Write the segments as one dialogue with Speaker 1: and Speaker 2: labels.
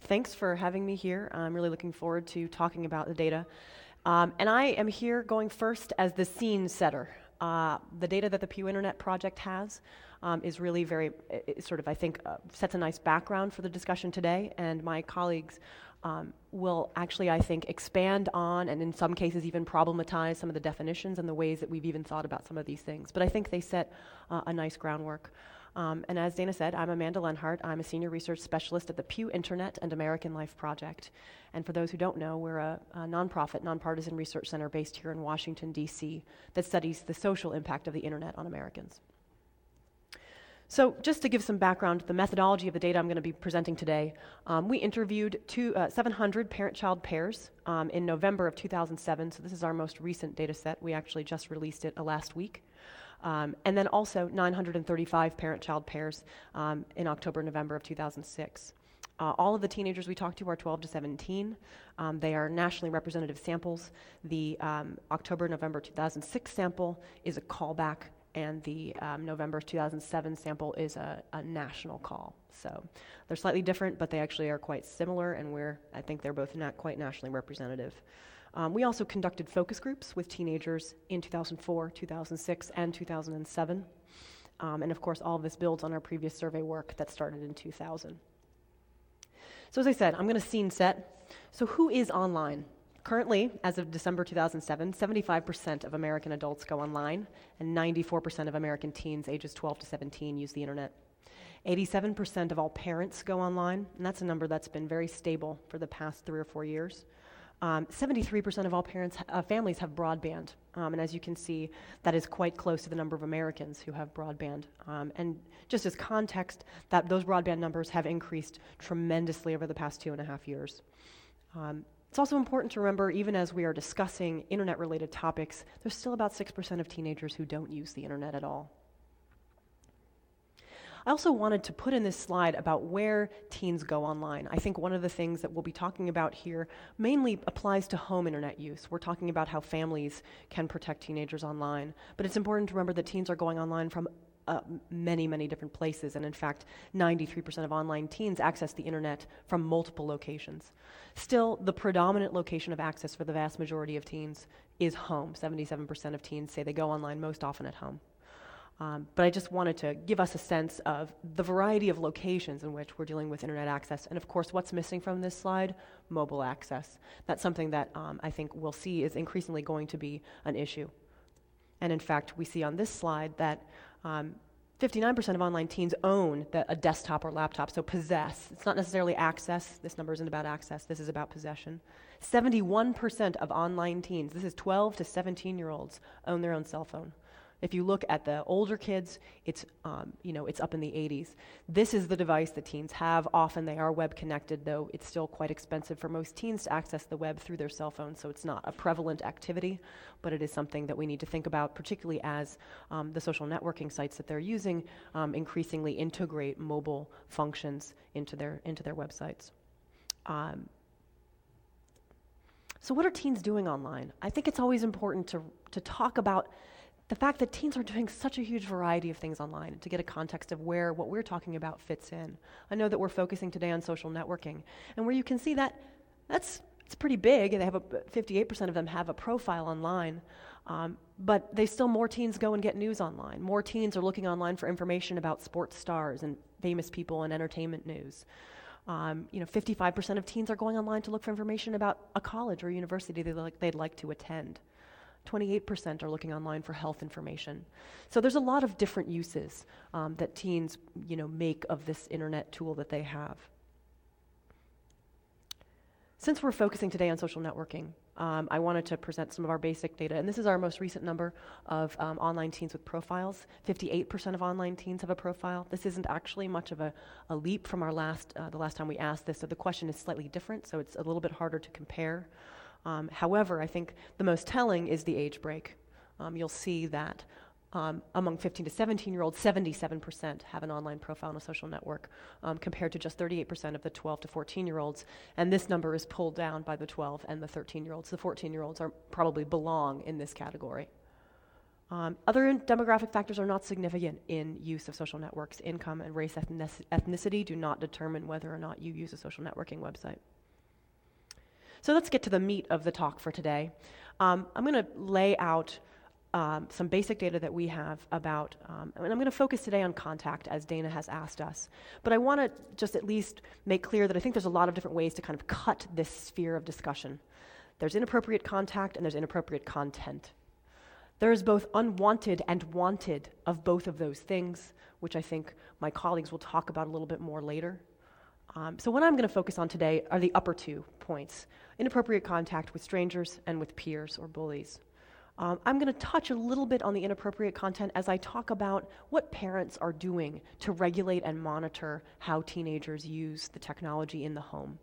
Speaker 1: Thanks for having me here. I'm really looking forward to talking about the data. And I am here going first as the scene setter. The data that the Pew Internet Project has is really very, I think, sets a nice background for the discussion today, and my colleagues will actually, I think, expand on and in some cases even problematize some of the definitions and the ways that we've even thought about some of these things. But I think they set a nice groundwork. And as Dana said, I'm Amanda Lenhart. I'm a senior research specialist at the Pew Internet and American Life Project. And for those who don't know, we're a nonprofit, nonpartisan research center based here in Washington, D.C. that studies the social impact of the internet on Americans. So just to give some background, the methodology of the data I'm going to be presenting today, we interviewed 700 parent-child pairs in November of 2007. So this is our most recent data set. We actually just released it last week. And then also 935 parent-child pairs in October, November of 2006. All of the teenagers we talked to are 12 to 17. They are nationally representative samples. The October, November 2006 sample is a callback, and the November 2007 sample is a national call. So they're slightly different, but they actually are quite similar, and I think they're both quite nationally representative. We also conducted focus groups with teenagers in 2004, 2006, and 2007. And of course, all of this builds on our previous survey work that started in 2000. So as I said, I'm going to scene set. So who is online? Currently, as of December 2007, 75% of American adults go online, and 94% of American teens ages 12 to 17 use the internet. 87% of all parents go online, and that's a number that's been very stable for the past 3 or 4 years. 73% of all families have broadband, and as you can see, that is quite close to the number of Americans who have broadband. And just as context, those broadband numbers have increased tremendously over the past 2.5 years. It's also important to remember, even as we are discussing internet-related topics, there's still about 6% of teenagers who don't use the internet at all. I also wanted to put in this slide about where teens go online. I think one of the things that we'll be talking about here mainly applies to home internet use. We're talking about how families can protect teenagers online, but it's important to remember that teens are going online from many, many different places, and in fact, 93% of online teens access the internet from multiple locations. Still, the predominant location of access for the vast majority of teens is home. 77% of teens say they go online most often at home. But I just wanted to give us a sense of the variety of locations in which we're dealing with internet access. And of course, what's missing from this slide? Mobile access. That's something that I think we'll see is increasingly going to be an issue. And in fact, we see on this slide that 59% of online teens own a desktop or laptop, so possess. It's not necessarily access. This number isn't about access. This is about possession. 71% of online teens, this is 12 to 17-year-olds, own their own cell phone. If you look at the older kids, it's up in the 80s. This is the device that teens have. Often they are web connected, though it's still quite expensive for most teens to access the web through their cell phone, so it's not a prevalent activity, but it is something that we need to think about, particularly as the social networking sites that they're using increasingly integrate mobile functions into their websites. So what are teens doing online? I think it's always important to talk about the fact that teens are doing such a huge variety of things online, to get a context of where what we're talking about fits in. I know that we're focusing today on social networking, and where you can see it's pretty big, and 58% of them have a profile online, but more teens go and get news online. More teens are looking online for information about sports stars and famous people and entertainment news. 55% of teens are going online to look for information about a college or university they'd like to attend. 28% are looking online for health information. So there's a lot of different uses that teens, make of this internet tool that they have. Since we're focusing today on social networking, I wanted to present some of our basic data, and this is our most recent number of online teens with profiles. 58% of online teens have a profile. This isn't actually much of a leap from the last time we asked this, so the question is slightly different, so it's a little bit harder to compare. However, I think the most telling is the age break. You'll see that among 15 to 17-year-olds, 77% have an online profile on a social network, compared to just 38% of the 12 to 14-year-olds. And this number is pulled down by the 12 and the 13-year-olds. The 14-year-olds probably belong in this category. Other demographic factors are not significant in use of social networks. Income and race ethnicity do not determine whether or not you use a social networking website. So let's get to the meat of the talk for today. I'm going to lay out some basic data that we have about, and I'm going to focus today on contact, as Dana has asked us. But I want to just at least make clear that I think there's a lot of different ways to kind of cut this sphere of discussion. There's inappropriate contact and there's inappropriate content. There is both unwanted and wanted of both of those things, which I think my colleagues will talk about a little bit more later. So what I'm going to focus on today are the upper 2 points: inappropriate contact with strangers and with peers or bullies. I'm going to touch a little bit on the inappropriate content as I talk about what parents are doing to regulate and monitor how teenagers use the technology in the home.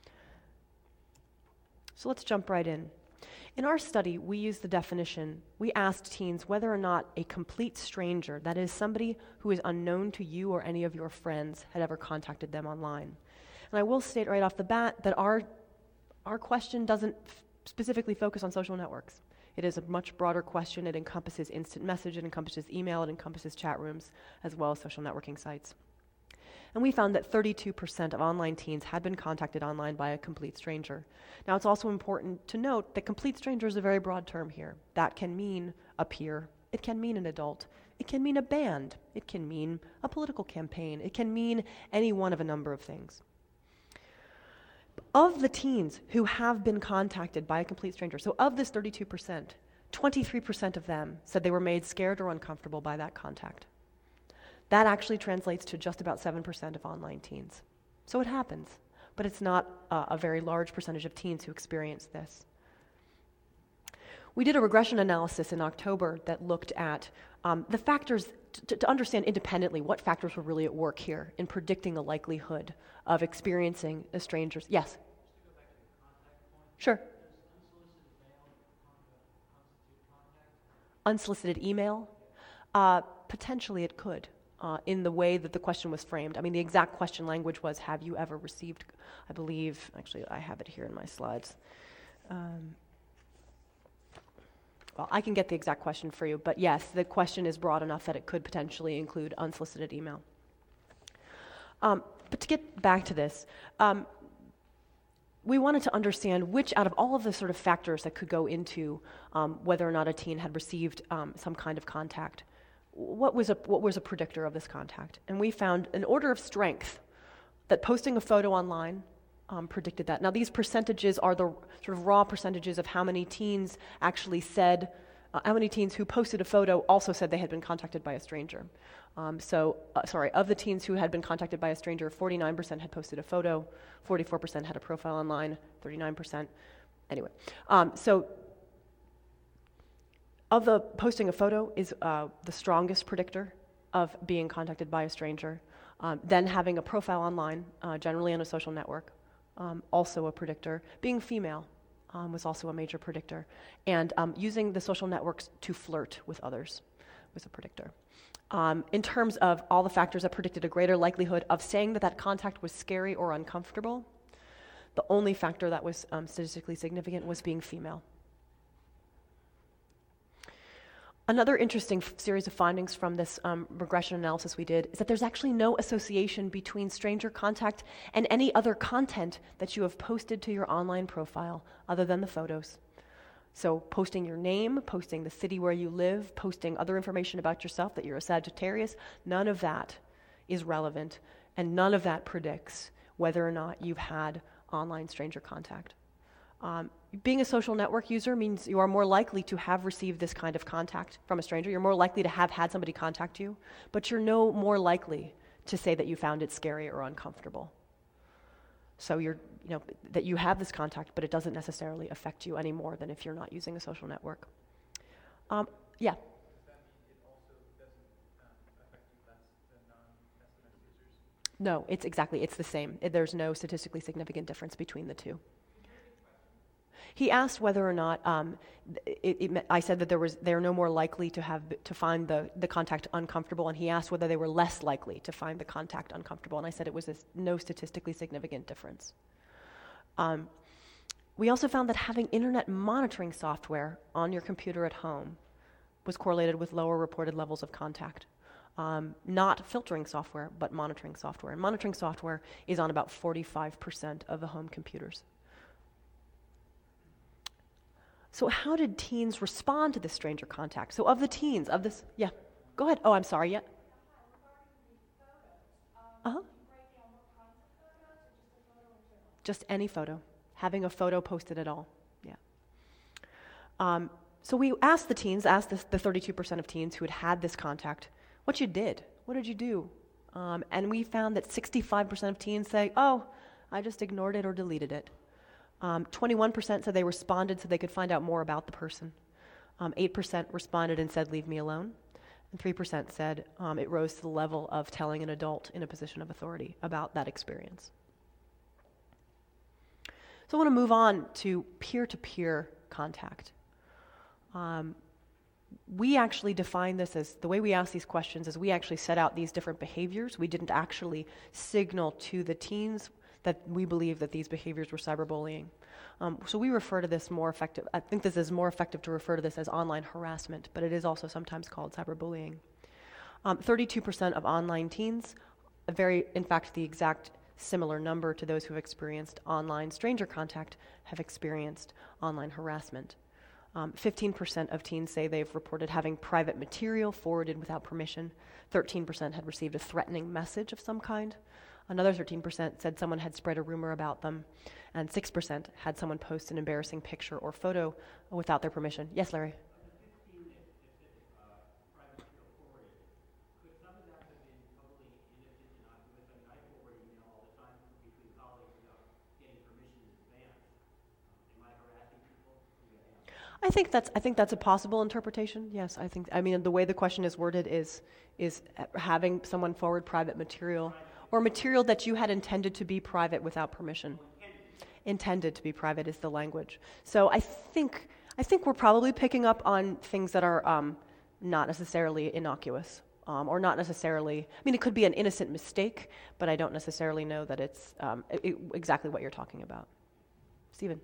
Speaker 1: So let's jump right in. In our study, we used the definition. We asked teens whether or not a complete stranger, that is, somebody who is unknown to you or any of your friends, had ever contacted them online. And I will state right off the bat that our question doesn't specifically focus on social networks. It is a much broader question. It encompasses instant message, it encompasses email, it encompasses chat rooms, as well as social networking sites. And we found that 32% of online teens had been contacted online by a complete stranger. Now, it's also important to note that complete stranger is a very broad term here. That can mean a peer, it can mean an adult, it can mean a band, it can mean a political campaign, it can mean any one of a number of things. Of the teens who have been contacted by a complete stranger, so of this 32%, 23% of them said they were made scared or uncomfortable by that contact. That actually translates to just about 7% of online teens. So it happens, but it's not a very large percentage of teens who experience this. We did a regression analysis in October that looked at the factors to understand independently what factors were really at work here in predicting the likelihood of experiencing a stranger's. Yes? Sure. Unsolicited email? Potentially it could. In the way that the question was framed. I mean, the exact question language was, have you ever received, I believe, actually I have it here in my slides. Well, I can get the exact question for you, but yes, the question is broad enough that it could potentially include unsolicited email. But to get back to this, we wanted to understand which out of all of the sort of factors that could go into whether or not a teen had received some kind of contact, what was a predictor of this contact? And we found an order of strength that posting a photo online predicted that. Now, these percentages are the sort of raw percentages of how many teens actually said, how many teens who posted a photo also said they had been contacted by a stranger. Of the teens who had been contacted by a stranger, 49% had posted a photo, 44% had a profile online, 39%. Anyway, of the posting a photo is the strongest predictor of being contacted by a stranger. Then having a profile online, generally on a social network, also a predictor. Being female was also a major predictor. And using the social networks to flirt with others was a predictor. In terms of all the factors that predicted a greater likelihood of saying that contact was scary or uncomfortable, the only factor that was statistically significant was being female. Another interesting series of findings from this regression analysis we did is that there's actually no association between stranger contact and any other content that you have posted to your online profile other than the photos. So posting your name, posting the city where you live, posting other information about yourself, that you're a Sagittarius, none of that is relevant, and none of that predicts whether or not you've had online stranger contact. Being a social network user means you are more likely to have received this kind of contact from a stranger. You're more likely to have had somebody contact you, but you're no more likely to say that you found it scary or uncomfortable. So that you have this contact, but it doesn't necessarily affect you any more than if you're not using a social network. Yeah.
Speaker 2: Does that mean it also doesn't affect you less than non-SMS users?
Speaker 1: No, it's the same. There's no statistically significant difference between the two. He asked whether or not I said that they're no more likely to find the contact uncomfortable, and he asked whether they were less likely to find the contact uncomfortable, and I said it was no statistically significant difference. We also found that having internet monitoring software on your computer at home was correlated with lower reported levels of contact. Not filtering software, but monitoring software. And monitoring software is on about 45% of the home computers. So how did teens respond to this stranger contact? So of the teens, of this, yeah, go ahead. Oh, I'm sorry, yeah. Uh-huh. Just any photo. Having a photo posted at all, yeah. So we asked the teens, the 32% of teens who had this contact, what you did. What did you do? And we found that 65% of teens say, oh, I just ignored it or deleted it. 21% said they responded so they could find out more about the person. 8% responded and said, leave me alone. And 3% said it rose to the level of telling an adult in a position of authority about that experience. So I want to move on to peer-to-peer contact. We actually define this as, the way we ask these questions is we actually set out these different behaviors. We didn't actually signal to the teens that we believe that these behaviors were cyberbullying. So we refer to this more effective, I think this is more effective to refer to this as online harassment, but it is also sometimes called cyberbullying. 32% of online teens, in fact, the exact similar number to those who have experienced online stranger contact, have experienced online harassment. 15% of teens say they've reported having private material forwarded without permission. 13% had received a threatening message of some kind. Another 13% said someone had spread a rumor about them. And 6% had someone post an embarrassing picture or photo without their permission. Yes, Larry? I think that's a possible interpretation. Yes, I mean the way the question is worded is having someone forward private material or material that you had intended to be private without permission. Intended to be private is the language. So I think we're probably picking up on things that are not necessarily innocuous or not necessarily. I mean, it could be an innocent mistake, but I don't necessarily know that it's exactly what you're talking about. Stephen.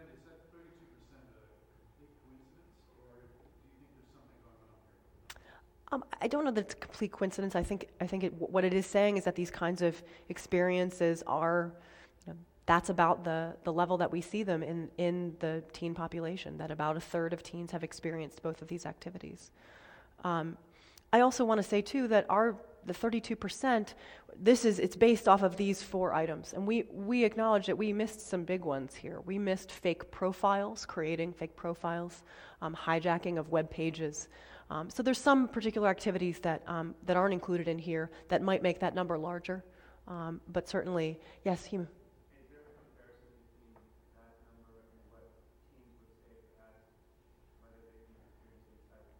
Speaker 1: I don't know that it's a complete coincidence. I think what it is saying is that these kinds of experiences are, that's about the level that we see them in the teen population, that about a third of teens have experienced both of these activities. I also want to say, too, that the 32%, it's based off of these 4 items. And we acknowledge that we missed some big ones here. We missed fake profiles, creating fake profiles, hijacking of web pages. So there's some particular activities that aren't included in here that might make that number larger. But certainly, yes, Hima.
Speaker 2: Is there a comparison between that number and what teens would say as whether they've been experiencing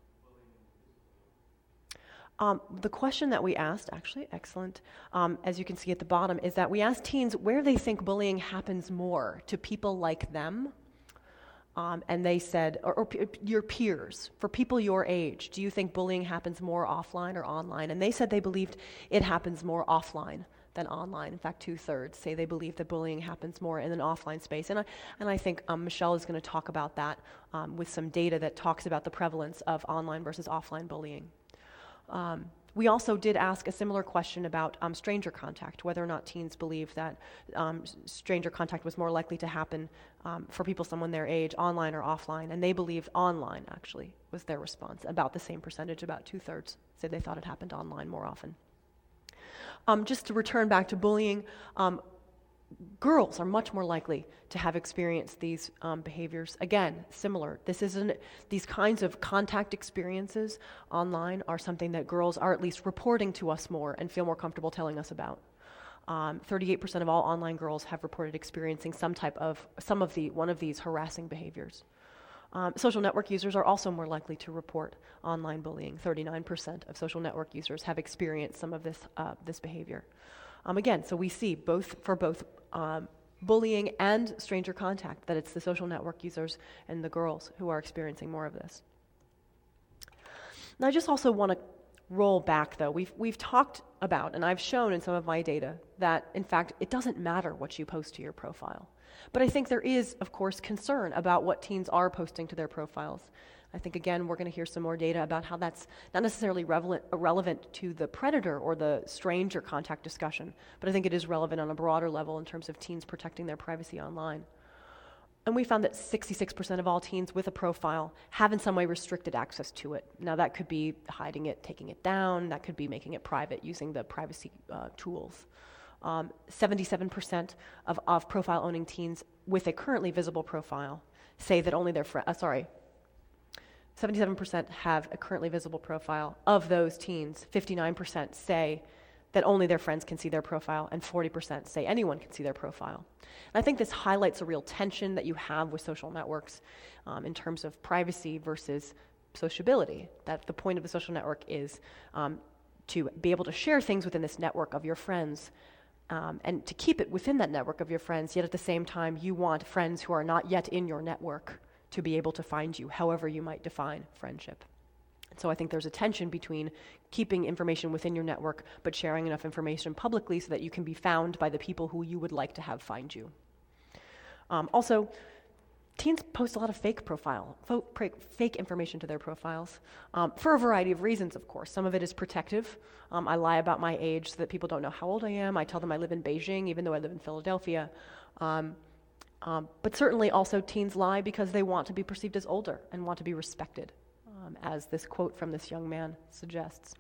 Speaker 2: cyberbullying?
Speaker 1: The question that we asked, actually, excellent, as you can see at the bottom, is that we asked teens where they think bullying happens more, to people like them. And they said, or your peers, for people your age, do you think bullying happens more offline or online? And they said they believed it happens more offline than online. In fact, 2/3 say they believe that bullying happens more in an offline space. And I think Michelle is going to talk about that with some data that talks about the prevalence of online versus offline bullying. We also did ask a similar question about stranger contact, whether or not teens believe that stranger contact was more likely to happen for people someone their age, online or offline. And they believed online, actually, was their response. About the same percentage, about 2/3, said they thought it happened online more often. Just to return back to bullying, girls are much more likely to have experienced these behaviors. Again, similar. These kinds of contact experiences online are something that girls are at least reporting to us more and feel more comfortable telling us about. 38% of all online girls have reported experiencing one of these harassing behaviors. Social network users are also more likely to report online bullying. 39% of social network users have experienced some of this behavior. Again, so we see both bullying and stranger contact, that it's the social network users and the girls who are experiencing more of this. Now, I just also want to roll back, though. We've talked about, and I've shown in some of my data, that, in fact, it doesn't matter what you post to your profile. But I think there is, of course, concern about what teens are posting to their profiles. I think, again, we're going to hear some more data about how that's not necessarily relevant to the predator or the stranger contact discussion, but I think it is relevant on a broader level in terms of teens protecting their privacy online. And we found that 66% of all teens with a profile have in some way restricted access to it. Now, that could be hiding it, taking it down, that could be making it private using the privacy tools. 77% of profile-owning teens with a currently visible profile say that only their 77% have a currently visible profile. Of those teens, 59% say that only their friends can see their profile, and 40% say anyone can see their profile. And I think this highlights a real tension that you have with social networks in terms of privacy versus sociability, that the point of the social network is to be able to share things within this network of your friends, and to keep it within that network of your friends, yet at the same time, you want friends who are not yet in your network to be able to find you, however you might define friendship. So I think there's a tension between keeping information within your network, but sharing enough information publicly so that you can be found by the people who you would like to have find you. Also, teens post a lot of fake information to their profiles for a variety of reasons, of course. Some of it is protective. I lie about my age so that people don't know how old I am. I tell them I live in Beijing, even though I live in Philadelphia. But certainly also teens lie because they want to be perceived as older and want to be respected, as this quote from this young man suggests.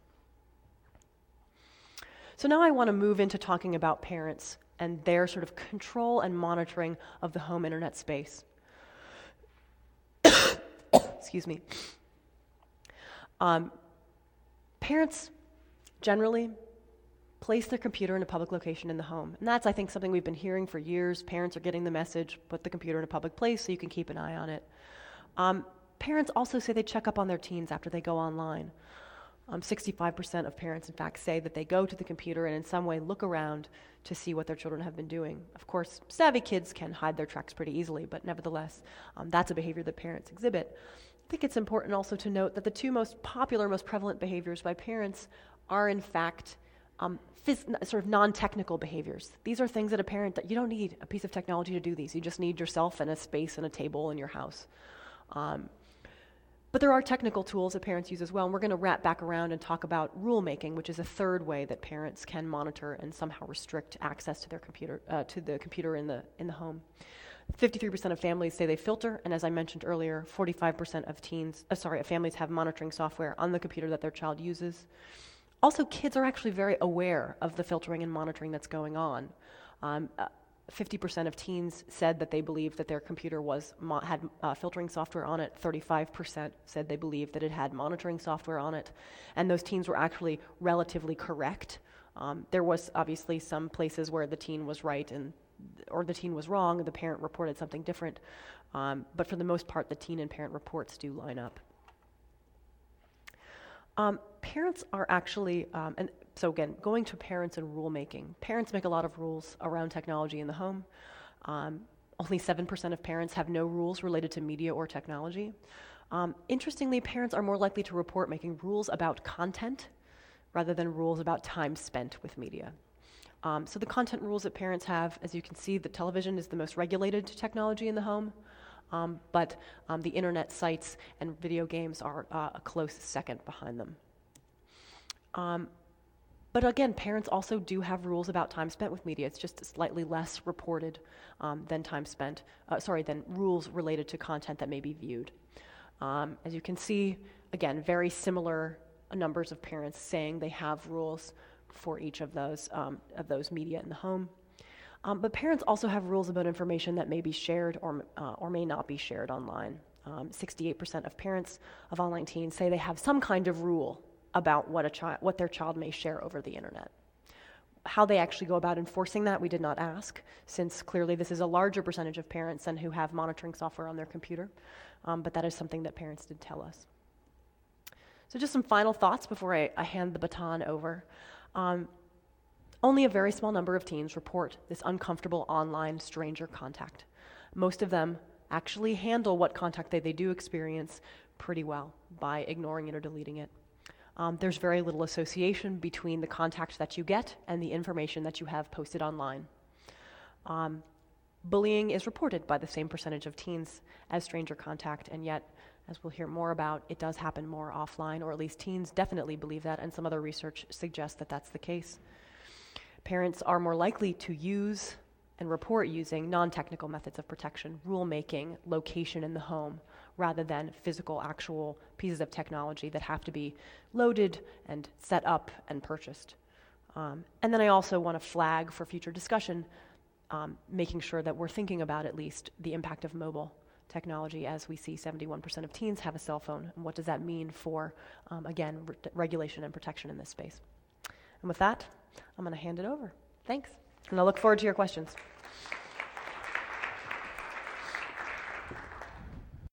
Speaker 1: So now I want to move into talking about parents and their sort of control and monitoring of the home internet space. Excuse me. Parents generally place their computer in a public location in the home. And that's, I think, something we've been hearing for years. Parents are getting the message, put the computer in a public place so you can keep an eye on it. Parents also say they check up on their teens after they go online. 65% of parents, in fact, say that they go to the computer and in some way look around to see what their children have been doing. Of course, savvy kids can hide their tracks pretty easily, but nevertheless, that's a behavior that parents exhibit. I think it's important also to note that the two most popular, most prevalent behaviors by parents are, in fact, sort of non-technical behaviors. These are things that a parent, that you don't need a piece of technology to do these. You just need yourself and a space and a table in your house. But there are technical tools that parents use as well, and we're going to wrap back around and talk about rulemaking, which is a third way that parents can monitor and somehow restrict access to their computer, to the computer in the home. 53% of families say they filter, and as I mentioned earlier, 45% of families have monitoring software on the computer that their child uses. Also, kids are actually very aware of the filtering and monitoring that's going on. 50% of teens said that they believed that their computer had filtering software on it. 35% said they believed that it had monitoring software on it. And those teens were actually relatively correct. There was obviously some places where the teen was right or the teen was wrong, and the parent reported something different. But for the most part, the teen and parent reports do line up. Parents are actually, and so again, going to parents and rulemaking. Parents make a lot of rules around technology in the home. Only 7% of parents have no rules related to media or technology. Interestingly, parents are more likely to report making rules about content rather than rules about time spent with media. So the content rules that parents have, as you can see, the television is the most regulated technology in the home. But the internet sites and video games are a close second behind them. But again, parents also do have rules about time spent with media. It's just slightly less reported than than rules related to content that may be viewed. As you can see, again, very similar numbers of parents saying they have rules for each of those media in the home. But parents also have rules about information that may be shared or may not be shared online. 68% of parents of online teens say they have some kind of rule about what their child may share over the internet. How they actually go about enforcing that, we did not ask, since clearly this is a larger percentage of parents than who have monitoring software on their computer. But that is something that parents did tell us. So just some final thoughts before I hand the baton over. Only a very small number of teens report this uncomfortable online stranger contact. Most of them actually handle what contact they do experience pretty well by ignoring it or deleting it. There's very little association between the contact that you get and the information that you have posted online. Bullying is reported by the same percentage of teens as stranger contact, and yet, As we'll hear more about, it does happen more offline, or at least teens definitely believe that, and some other research suggests that that's the case. Parents are more likely to use and report using non-technical methods of protection, rulemaking, location in the home, rather than physical, actual pieces of technology that have to be loaded and set up and purchased. And then I also want to flag for future discussion, making sure that we're thinking about at least the impact of mobile technology, as we see 71% of teens have a cell phone, and what does that mean for, again, regulation and protection in this space. And with that, I'm going to hand it over. Thanks. And I look forward to your questions.